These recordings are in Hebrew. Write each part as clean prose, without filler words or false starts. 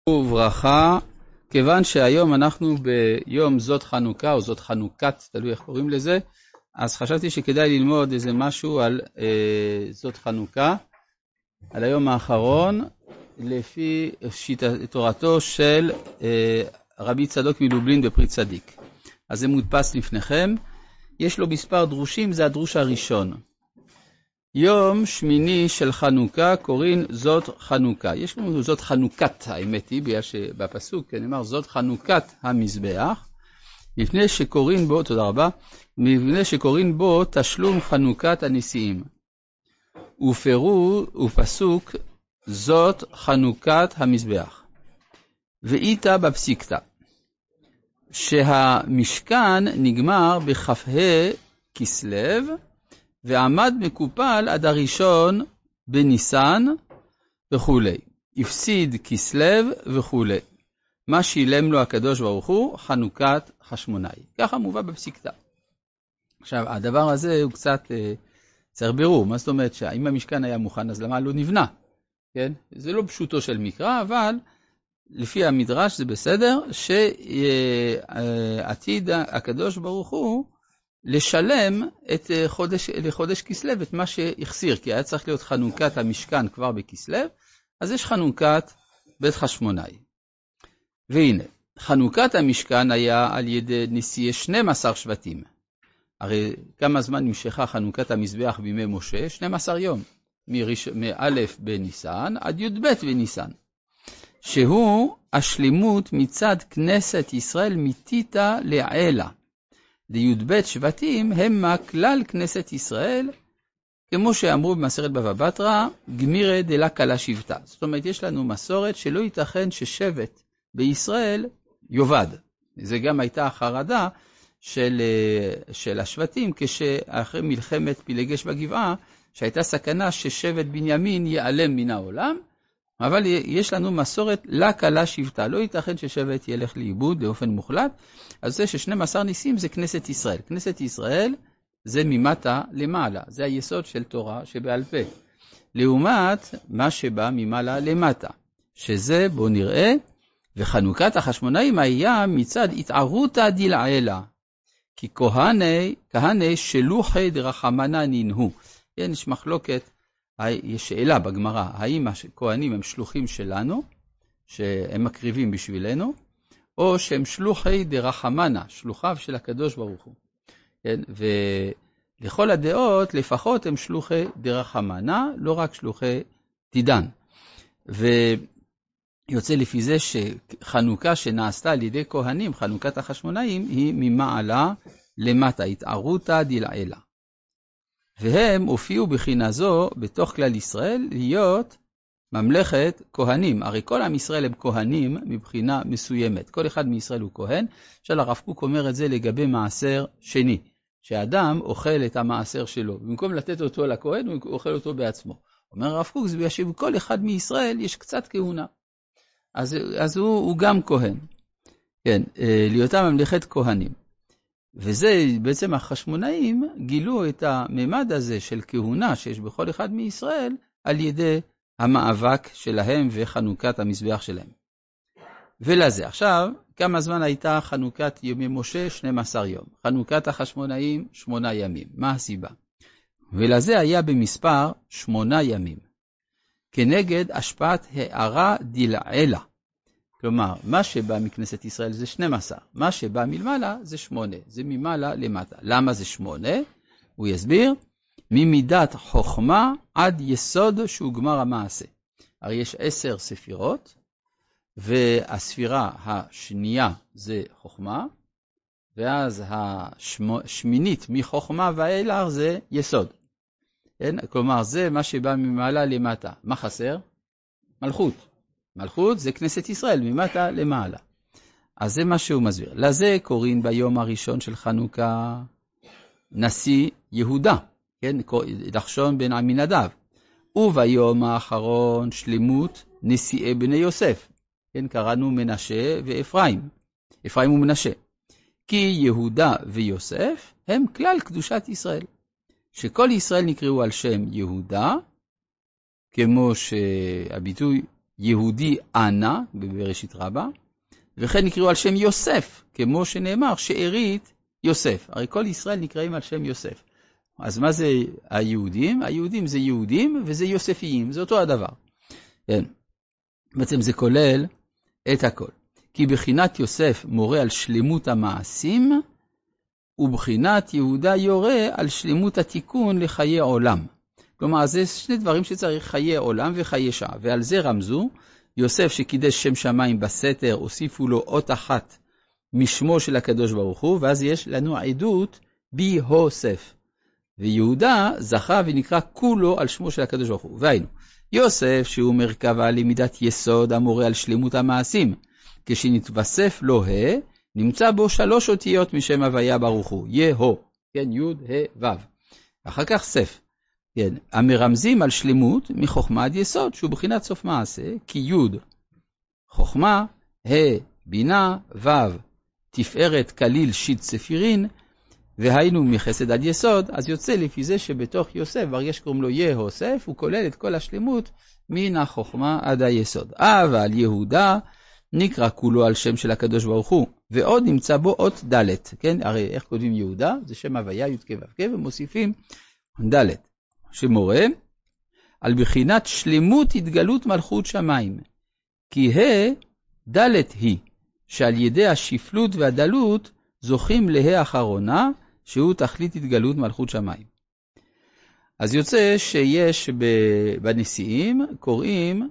וברכה, כיוון שהיום אנחנו ביום זאת חנוכה או זאת חנוכת, תלוי איך קוראים לזה, אז חשבתי שכדאי ללמוד איזה משהו על זאת חנוכה, על היום האחרון, לפי תורתו של רבי צדוק מלובלין בפרי צדיק. אז זה מודפס לפניכם, יש לו מספר דרושים, זה הדרוש הראשון. יום שמיני של חנוכה קוראים זאת חנוכה. יש לנו זאת חנוכת, האמת היא, בגלל שבפסוק נאמר זאת חנוכת המזבח, לפני שקוראים בו, תודה רבה, לפני שקוראים בו תשלום חנוכת הנשיאים. ופסוק זאת חנוכת המזבח. ואיתה בפסיקתא, שהמשכן נגמר בכ"ה כסלו, ועמד מקופל עד הראשון בניסן וכו'. הפסיד כסלו וכו'. מה שילם לו הקדוש ברוך הוא? חנוכת חשמונאי. ככה מובא בפסיקתא. עכשיו, הדבר הזה הוא קצת צריך בירור. מה זאת אומרת שאם המשכן היה מוכן, אז למה לא נבנה? כן? זה לא פשוטו של מקרא, אבל לפי המדרש זה בסדר, שעתיד הקדוש ברוך הוא לשלם את לחודש כסלו את מה שהחסיר, כי היה צריך להיות חנוכת המשכן כבר בכסלו, אז יש חנוכת בית חשמונאי. והנה, חנוכת המשכן היה על ידי נשיאי 12 שבטים. הרי כמה זמן נמשכה חנוכת המזבח בימי משה? 12 יום, מאלף בניסן עד י"ב בניסן, שהוא השלימות מצד כנסת ישראל מתיתה לעילה. לי"ב שבטים הם כלל כנסת ישראל, כמו שאמרו במסכת בבא בתרא, גמירא דלה כלה שבטה. זאת אומרת, יש לנו מסורת שלא ייתכן ששבט בישראל יובד. זה גם הייתה החרדה של השבטים, כשאחרי מלחמת פילגש בגבעה, שהייתה סכנה ששבט בנימין ייעלם מן העולם, אבל יש לנו מסורת לה כלה שבטה. לא ייתכן ששבט ילך לאיבוד באופן מוחלט. אז זה ש12 ניסים זה כנסת ישראל. כנסת ישראל זה ממטה למעלה. זה היסוד של תורה שבעל פה. לעומת מה שבא ממעלה למטה. שזה בוא נראה, וחנוכת החשמונאים היה מצד התערותא דלעילא. כי כהני שלוחי דרחמנא נינהו. יש מחלוקת, יש שאלה בגמרא, האם הכהנים הם שלוחים שלנו, שהם מקריבים בשבילנו, או שהם שלוחי דרחמנא, שלוחיו של הקדוש ברוך הוא. ולכל הדעות, לפחות הם שלוחי דרחמנא, לא רק שלוחי דידן. ויוצא לפי זה שחנוכה שנעשתה על ידי כהנים, חנוכת החשמונאים, היא ממעלה למטה, התערותא דלעילא. והם הופיעו בחינה זו בתוך כלל ישראל להיות ממלכת כהנים. הרי כל עם ישראל הם כהנים מבחינה מסוימת. כל אחד מישראל הוא כהן. של הרב קוק אומר את זה לגבי מעשר שני. שהאדם אוכל את המעשר שלו. במקום לתת אותו לכהן, הוא אוכל אותו בעצמו. אומר הרב קוק, זה בגלל שבכל אחד מישראל יש קצת כהונה. אז הוא גם כהן. כן, להיותם ממלכת כהנים. וזה בעצם החשמונאים גילו את הממד הזה של כהונה שיש בכל אחד מישראל על ידי המאבק שלהם וחנוכת המזבח שלהם. ולזה, עכשיו, כמה זמן הייתה חנוכת ימי משה? 12 יום. חנוכת החשמונאים 8 ימים. מה הסיבה? ולזה היה במספר 8 ימים. כנגד השפעת הערה דלעילא. כלומר, מה שבא מכנסת ישראל זה 12, מה שבא מלמעלה זה 8, זה ממעלה למטה. למה זה 8? הוא יסביר, ממידת חוכמה עד יסוד שהוא גמר המעשה. הרי יש 10 ספירות, והספירה השנייה זה חוכמה, ואז השמינית מחוכמה ואילך זה יסוד. כלומר, זה מה שבא ממעלה למטה. מה חסר? מלכות. מלכות זה כנסת ישראל, ממטה למעלה. אז זה מה שהוא מסביר. לזה קוראים ביום הראשון של חנוכה נשיא יהודה, כן? נחשון בן עמינדב. וביום האחרון שלמות נשיאי בני יוסף. כן, קראנו מנשה ואפרים. אפרים ומנשה. כי יהודה ויוסף הם כלל קדושת ישראל. שכל ישראל נקראו על שם יהודה, כמו שהביטוי יהודי אנה, בבראשית רבה, וכן נקראו על שם יוסף, כמו שנאמר, שארית יוסף. הרי כל ישראל נקראים על שם יוסף. אז מה זה היהודים? היהודים זה יהודים וזה יוספיים, זה אותו הדבר. כן. בעצם זה כולל את הכל. כי בחינת יוסף מורה על שלמות המעשים, ובחינת יהודה יורה על שלמות התיקון לחיי עולם. כלומר, זה שני דברים שצריך, חיי עולם וחיי שעה. ועל זה רמזו, יוסף שקידש שם שמיים בסתר, הוסיפו לו אות אחת משמו של הקדוש ברוך הוא, ואז יש לנו עדות ביהוסף. ויהודה זכה ונקרא כולו על שמו של הקדוש ברוך הוא. והיינו, יוסף שהוא מרכבה למידת יסוד המורה על שלמות המעשים, כשנתווסף לו נמצא בו 3 אותיות משם הוויה ברוך הוא, יהו, כן, י' ה' ו'. אחר כך סף, כן, המרמזים על שלמות מחוכמה עד יסוד, שהוא בחינת סוף מעשה, כי י' חוכמה, ה' בינה, ו' תפארת כליל שיט ספירין, והיינו מחסד עד יסוד, אז יוצא לפי זה שבתוך יוסף, ברגע שקוראים לו יהוסף, הוא כולל את כל השלמות מן החוכמה עד היסוד. אבל יהודה נקרא כולו על שם של הקדוש ברוך הוא, ועוד נמצא בו אות ד', כן? הרי איך כותבים יהודה? זה שם הוויה, י' כ' ו' כ', ומוסיפים ד', שמורה על בחינת שלמות התגלות מלכות שמיים. כי ד' היא, שעל ידי השפלות והדלות זוכים לה אחרונה, שהוא תכלית התגלות מלכות שמיים. אז יוצא שיש בנשיאים, קוראים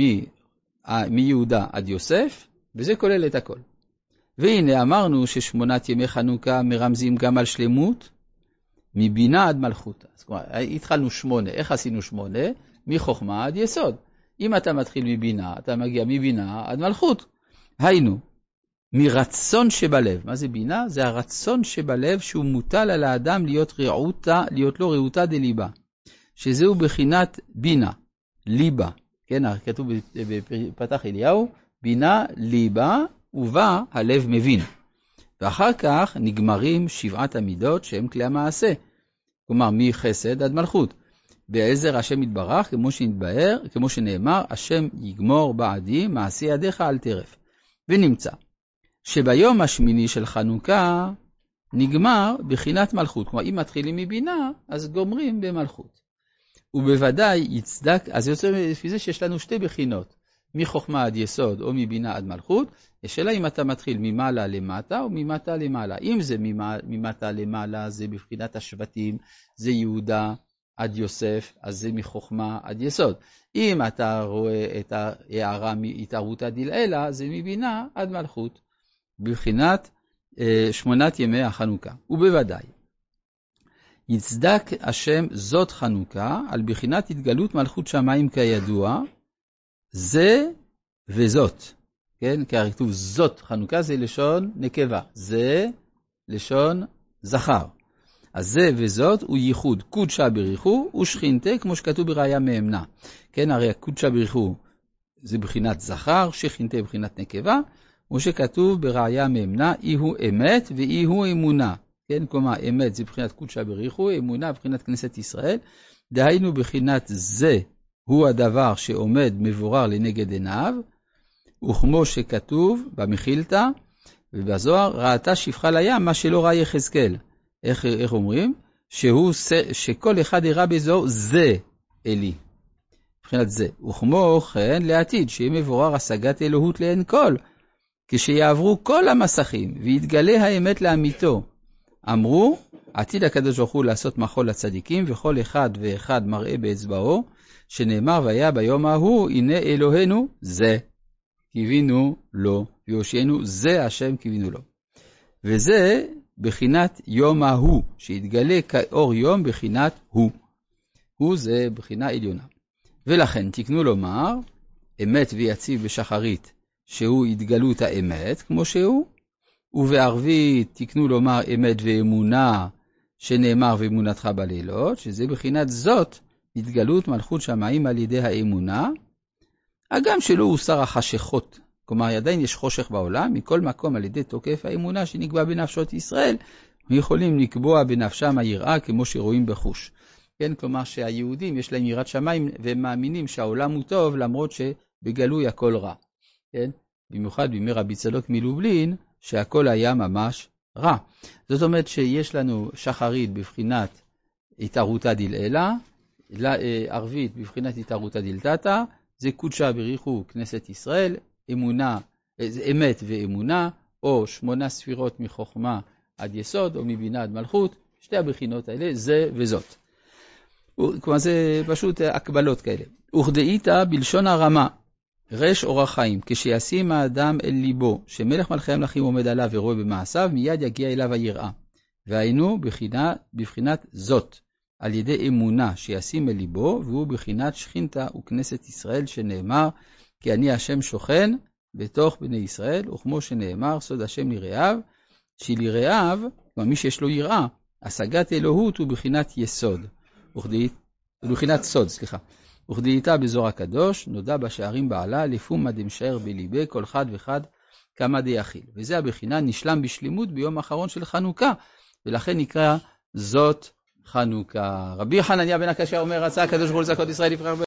מיהודה עד יוסף, וזה כולל את הכל. והנה אמרנו ש8 ימי חנוכה מרמזים גם על שלמות, מבינה עד מלכות. אז כלומר, התחלנו 8, איך עשינו 8? מחוכמה עד יסוד. אם אתה מתחיל מבינה, אתה מגיע מבינה עד מלכות. היינו, מרצון שבלב. מה זה בינה? זה הרצון שבלב שהוא מוטל על האדם להיות לו רעותה דליבה. שזהו בחינת בינה, ליבה. כן, כתוב בפתח אליהו, בינה ליבה ובה הלב מבין. ואחר כך נגמרים 7 המידות שהם כלי המעשה. כלומר, מחסד עד מלכות. בעזר השם יתברך, כמו שנאמר, השם יגמור בעדי מעשי ידיך על טרף. ונמצא שביום השמיני של חנוכה נגמר בחינת מלכות. כלומר, אם מתחילים מבינה, אז גומרים במלכות. ובוודאי יצדק, אז יוצא לפי זה שיש לנו 2 בחינות, מחוכמה עד יסוד או מבינה עד מלכות. השאלה אם אתה מתחיל ממעלה למטה או ממטה למעלה. אם זה ממטה למעלה, זה בבחינת השבטים, זה יהודה עד יוסף, אז זה מחוכמה עד יסוד. אם אתה רואה את ההערה מהתערותא דלעילא, זה מבינה עד מלכות, בבחינת 8 ימי החנוכה. ובוודאי יצדק השם זאת חנוכה על בחינת התגלות מלכות שמיים כידוע, זה וזאת. כן, כי כתוב זאת חנוכה זה לשון נקבה, זה לשון זכר. אז זה וזאת הוא ייחוד קודשה בריחו ושכינתה, כמו שכתוב בראיה מאמנה. כן, הרי קודשה בריחו זה בחינת זכר, שכינתה בחינת נקבה, כמו שכתוב בראיה מאמנה, אי הוא אמת ואי הוא אמונה. כן, כלומר, אמת זה בחינת קודשה בריחו, אמונה בחינת כנסת ישראל, דהיינו בחינת זה הוא הדבר שעומד מבורר לנגד עיניו, וכמו שכתוב במחילתא ובזוהר, ראתה שפחה לים מה שלא ראה יחזקאל. איך אומרים? שכל אחד הראה בזו זה אלי. בחינת זה. וכמו כן לעתיד, שיהיה מבורר השגת אלוהות לעין כל, כשיעברו כל המסכים ויתגלה האמת לאמיתו. אמרו, עתיד הקדוש ברוך הוא לעשות מחול לצדיקים, וכל אחד ואחד מראה באצבעו, שנאמר והיה ביום ההוא, הנה אלוהינו זה, קיווינו לו, ויושענו זה השם קיווינו לו. וזה בחינת יום ההוא, שהתגלה כאור יום בחינת הוא. הוא זה בחינה עליונה. ולכן תקנו לומר, אמת ויציב בשחרית, שהוא התגלות האמת כמו שהוא, ובערבית תקנו לומר אמת ואמונה, שנאמר ואמונתך בלילות, שזה בחינת זאת, התגלות מלכות שמיים על ידי האמונה, הגם שלא הוסר החשכות, כלומר עדיין יש חושך בעולם, מכל מקום על ידי תוקף האמונה שנקבע בנפשות ישראל, יכולים לקבוע בנפשם היראה כמו שרואים בחוש. כן, כלומר שהיהודים יש להם יראת שמיים והם מאמינים שהעולם הוא טוב, למרות בגלוי הכל רע. כן? במיוחד בימי רבי צדוק מלובלין, שהכל היה ממש רע. זאת אומרת שיש לנו שחרית בבחינת התערותא דלעילא, ערבית בבחינת התערותא דלתתא, זה קודשא בריחו כנסת ישראל, אמונה, אמת ואמונה, או 8 ספירות מחוכמה עד יסוד, או מבינה עד מלכות, שתי הבחינות האלה, זה וזאת. כלומר זה פשוט הקבלות כאלה. וכדאיתא בלשון הרמה, רש אורח חיים, כשישים האדם אל ליבו, שמלך מלכי המלכים עומד עליו ורואה במעשיו, מיד יגיע אליו היראה. והיינו בבחינת זאת, על ידי אמונה שישים אל ליבו, והוא בבחינת שכינתא וכנסת ישראל, שנאמר, כי אני השם שוכן בתוך בני ישראל, וכמו שנאמר, סוד השם ליראיו, שליראיו, כלומר מי שיש לו יראה, השגת אלוהות הוא בבחינת יסוד, ובבחינת סוד, וכדאיתא בזוהר הקדוש, נודע בשערים בעלה, לפומא דמשער בליבי, כל חד וחד כמה דיחיל. וזה הבחינה נשלם בשלימות ביום האחרון של חנוכה, ולכן נקרא זאת חנוכה. רבי חנניה בן עקשיא אומר, רצה הקדוש ברוך הוא לזכות ישראל לבחר